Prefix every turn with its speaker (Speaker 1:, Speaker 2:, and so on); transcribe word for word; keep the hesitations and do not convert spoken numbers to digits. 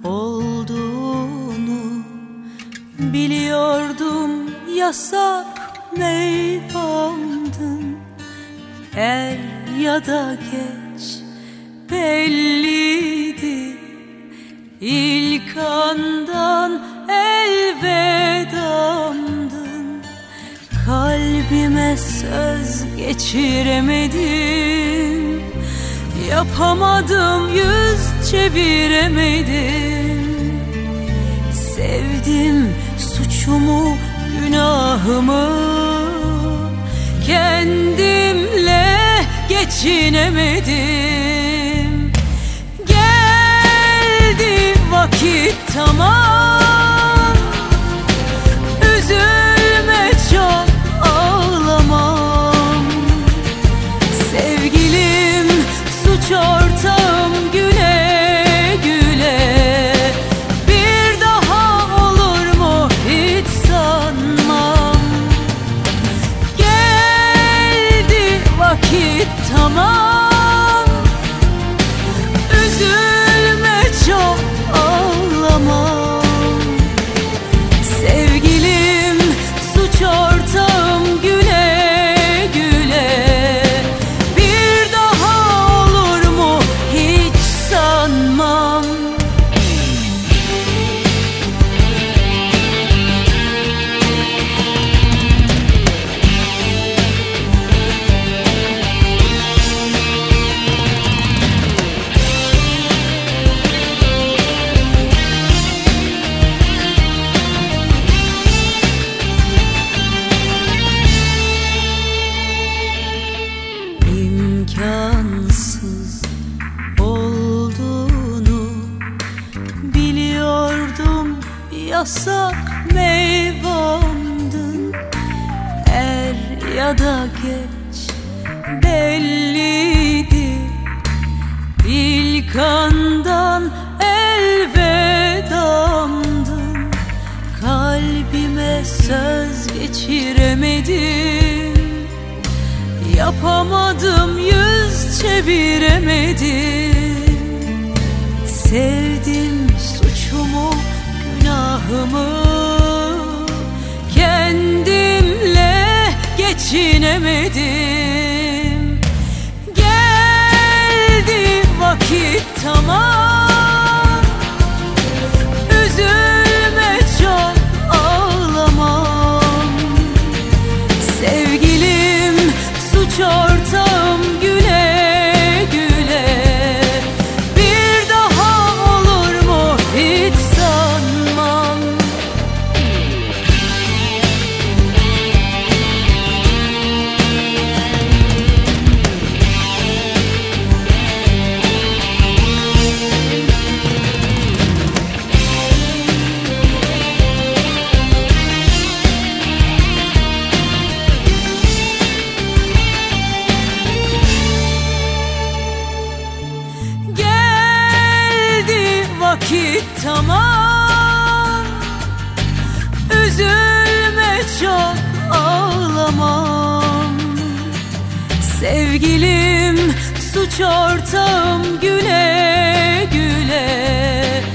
Speaker 1: olduğunu biliyordum, yasak meyvamdın. Er ya da geç belliydi, İlk andan elvedamdın. Kalbime söz geçiremedim, yapamadım, yüz çeviremedim. Sevdim suçumu, günahımı, kendimle geçinemedim. Geldi vakit, tamam, üzülme çok, ağlamam. Sevgilim, suç ortağım, güle güle. Bir daha olur mu hiç sanmam. Geldi vakit, tamam, üzülme çok, ağlamam. Sevgilim, suç ortağım, güle güle. Bir daha olur mu hiç sanmam. İmkansız olduğunu biliyordum, yasak meyvamdın. Er ya da geç belliydi, İlk andan elvedamdın. Kalbime söz geçiremedim, yapamadım, yüz çeviremedim. Sevdim suçumu, günahımı, kendimle geçinemedim. Geldi vakit, tamam, üzülme çok, ağlamam. Sevgilim, suç ortağım, güle güle. Bir daha olur mu hiç sanmam. Geldi vakit, tamam, üzülme çok, ağlamam. Sevgilim, suç ortağım, güle güle.